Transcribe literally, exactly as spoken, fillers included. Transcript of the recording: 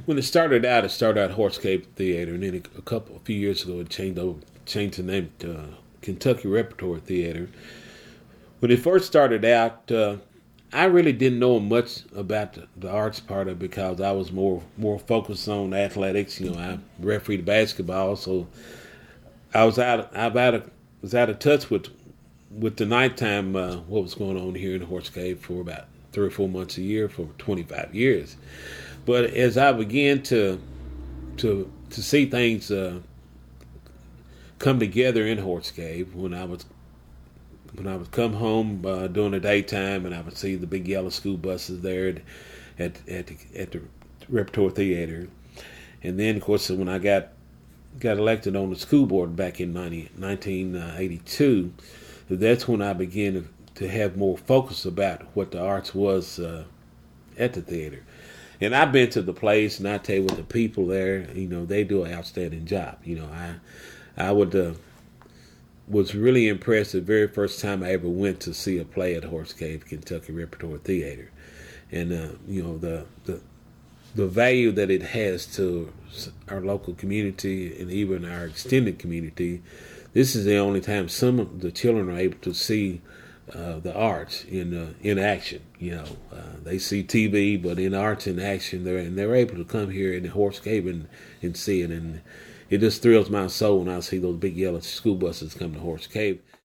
when it started out, it started out Horse Cave Theater, and then a, a couple, a few years ago, it changed over, changed the name to uh, Kentucky Repertory Theater. When it first started out, uh, I really didn't know much about the, the arts part of it because I was more more focused on athletics. You know, I refereed basketball, so I was out I out of was out of touch with with the nighttime uh, what was going on here in the Horse Cave for about three or four months a year for twenty-five years. But as I began to to to see things uh, come together in Horse Cave, when I was when I would come home uh, during the daytime, and I would see the big yellow school buses there at at at the, at the Repertory Theater, and then of course when I got got elected on the school board back in nineteen eighty-two, that's when I began to, to have more focus about what the arts was uh, at the theater. And I've been to the place, and I tell you what, the people there, you know, they do an outstanding job. You know, I I would. Uh, was really impressed the very first time I ever went to see a play at Horse Cave Kentucky Repertory Theater, and uh, you know the, the the value that it has to our local community and even our extended community. This is the only time some of the children are able to see uh, the arts in uh, in action. You know, uh, they see T V, but in arts in action, they're and they're able to come here in the Horse Cave and, and see it. And it just thrills my soul when I see those big yellow school buses come to Horse Cave.